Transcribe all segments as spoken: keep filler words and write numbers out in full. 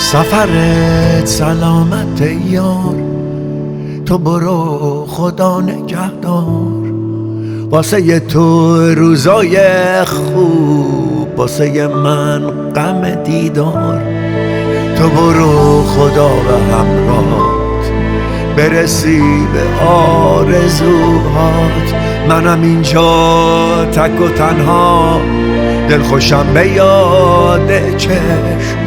سفرت سلامت یار، تو برو خدا نگهدار. واسه تو روزای خوب، واسه من غم دیدار. تو برو خدا به همراهت، برسی به آرزوهات. منم اینجا تک و تنها، دلخوشم به یاد چشم.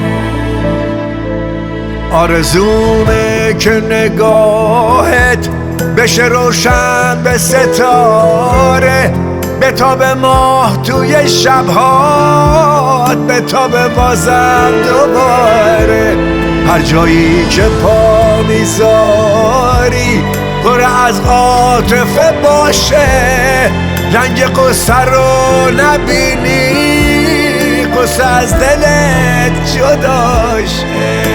آرزومه که نگاهت بشه روشن به ستاره، به تاب ماه توی شبهات، به تاب بازم دوباره. هر جایی که پا میذاری پر از عاطفه باشه، رنگ قصه رو نبینی، قصه از دلت جداشه.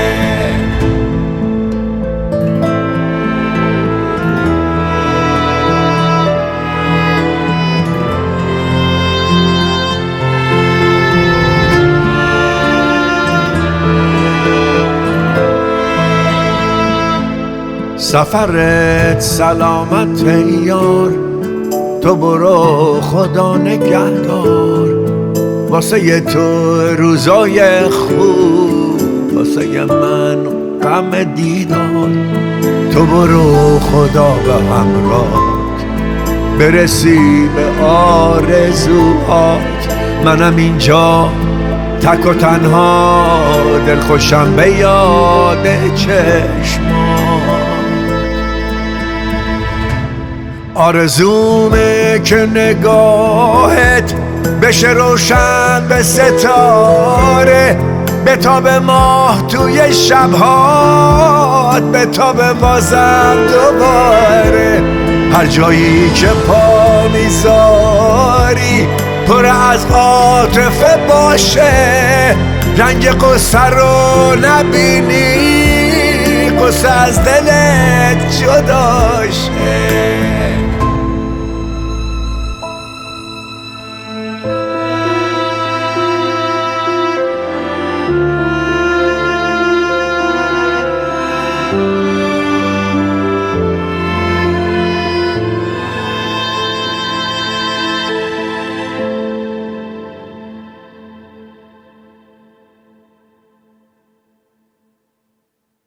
سفرت سلامت یار، تو برو خدا نگهدار. واسه تو روزای خوب، واسه من غم دیدار. تو برو خدا به همراهت، برسی به آرزوهات. منم اینجا تک و تنها، دلخوشم به یاد چشمات. آرزومه که نگاهت بشه روشن به ستاره، به تاب ماه توی شبهات، به تاب بازم دوباره. هر جایی که پا میذاری پر از عاطفه باشه، رنگ قصه رو نبینی، قصه از دلت جداشه.